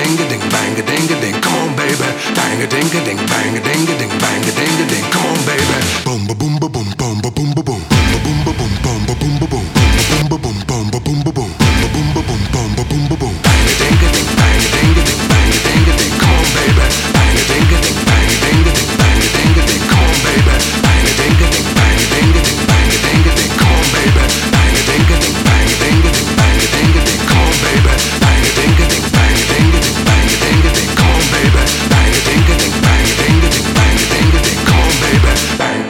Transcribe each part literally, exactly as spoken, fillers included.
ding a ding, bang a ding a ding. Come on, baby. Bang a ding a ding, bang a ding a ding, bang a ding a ding. Come on, baby. Boom ba boom ba boom, boom ba boom ba boom, boom ba boom ba boom, boom ba boom ba boom, boom ba boom, boom ba boom ba boom, boom ba boom ba boom, boom ba boom ba boom. Bang a ding a ding, bang a ding a ding, bang a ding a ding. Come on, baby. Bang a ding a ding, bang a ding a ding, bang a ding a ding. Come on, baby. Bang a ding a ding, bang a ding a ding, bang a ding a ding. Come on, baby. Bang a ding a ding, bang a ding a ding, bang a ding a ding. Come on, baby. Bang a ding a ding, bang a ding a ding, bang a ding a ding. Come on, baby. Bang a ding a ding, bang a ding a ding, bang a ding a ding. Come on, baby. Bang.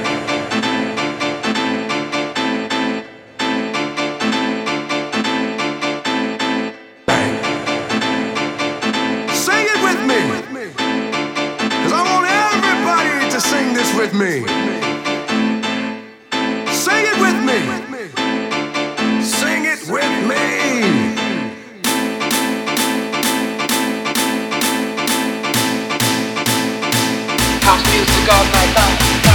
With me. Sing it with me. Sing it with me. House music all night long.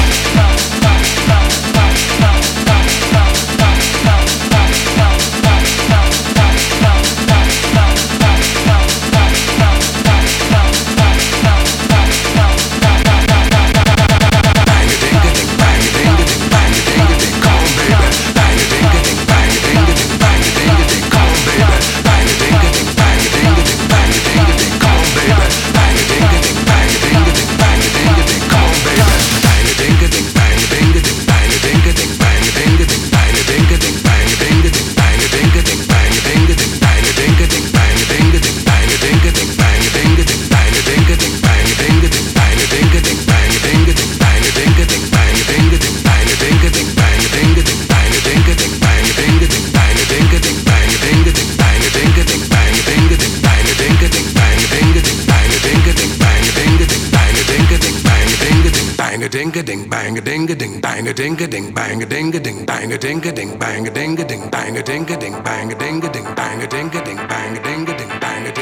Ding a ding, bang a ding a ding, bang a ding a ding, bang a ding a ding, bang a ding a ding, bang a ding a ding, bang a ding a ding, bang a ding a ding, bang a ding a ding, bang a ding a ding, bang a